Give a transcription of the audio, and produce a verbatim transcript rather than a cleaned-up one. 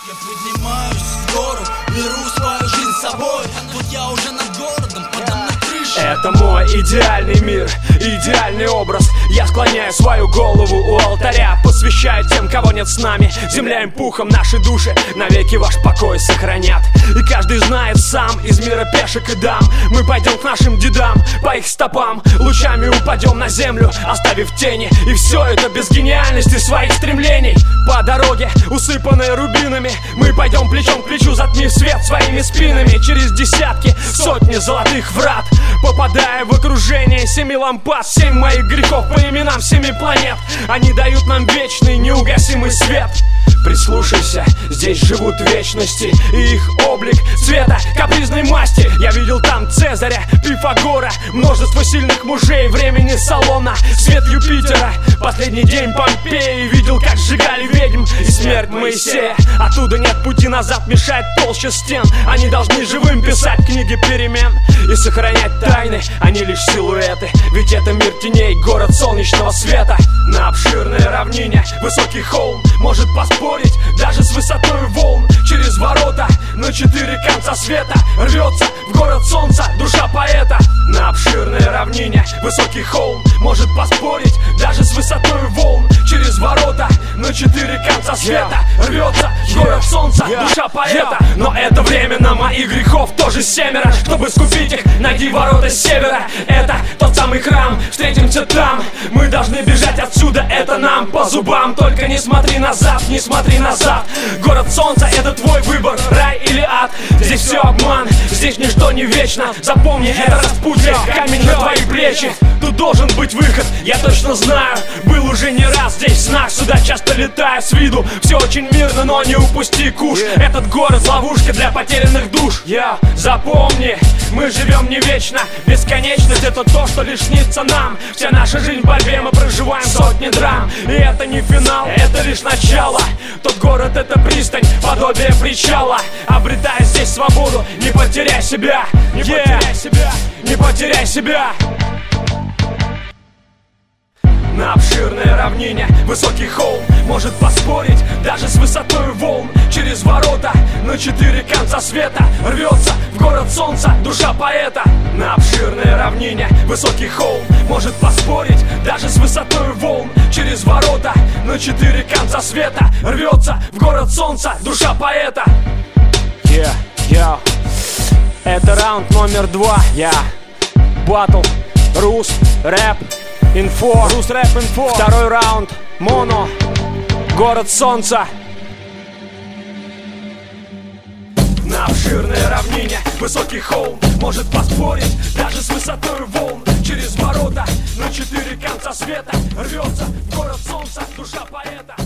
Я поднимаюсь в гору, беру свою жизнь с собой. Вот я уже над городом, подо мной крыша. Это мой идеальный мир, идеальный образ. Я склоняю свою голову у алтаря, посвящаю тем, кого нет с нами. Земля им пухом, наши души навеки ваш покой сохранят. И каждый знает сам из мира пешек и дам. Мы пойдем к нашим дедам, по их стопам. Лучами упадем на землю, оставив тени. И все это без гениальности своих стремлений. По дороге, усыпанной рубинами, мы пойдем плечом к плечу, затмив свет своими спинами. Через десятки, сотни золотых врат, попадая в окружение семи лампад. Семь моих грехов по именам семи планет. Они дают нам вечный неугасимый свет. Прислушайся, здесь живут вечности, и их облик цвета капризной масти. Я видел там Цезаря, Пифагора, множество сильных мужей времени Салона. Свет Юпитера, последний день Помпеи. Видел, как сжигали ведьм и смерть Моисея. Оттуда нет пути назад, мешает толща стен. Они должны живым писать книги перемен и сохранять тайны, а не лишь силуэты. Ведь это мир теней, город солнечного света. На обширной равнине высокий холм может поспорить даже с высотой волн. Через ворота на четыре конца света рвется в город солнца душа поэта. На обширной равнине высокий холм может поспорить даже с высотой волн. Через ворота на четыре конца света рвется в город солнца душа поэта. Но это временно, моих грехов тоже семеро. Чтобы скупить их, найди ворота с севера. Это тот самый храм, встретимся там. Мы должны бежать отсюда, это нам по зубам. Только не смотри назад, не смотри назад. Город солнца — это твой выбор, рай или ад. Здесь все обман, здесь ничто не вечно. Запомни, это распутье, камень на твои плечи. Тут должен быть выход, я точно знаю. Был уже не раз здесь в снах, сюда часто летаю с виду. Все очень мирно, но не упусти куш. Этот город — ловушка для потерянных душ. Я запомни, мы живем не вечно. Бесконечность — это то, что лишь снится нам. Вся наша жизнь в борьбе, мы проживаем сотни драм. И это не финал, это лишь начало. Тот город — это пристань, подобие причала. Обретая здесь свободу, не потеряй себя. Не yeah. потеряй себя, не потеряй себя. На обширной равнине высокий холм может поспорить даже с высотой волн. Через ворота на четыре конца света рвется в город солнца душа поэта. На обширной равнине высокий холм может поспорить даже с высотой волн. Через ворота на четыре конца света рвется в город солнца душа поэта. Yeah, yeah. Это раунд номер два. Я yeah. Батл, рус, рэп, инфо. Рус, рэп, инфо. Второй раунд, моно, город солнца. На обширной равнине высокий холм может поспорить даже с высотой волн. Через ворота на четыре конца света рвется в город солнца душа поэта.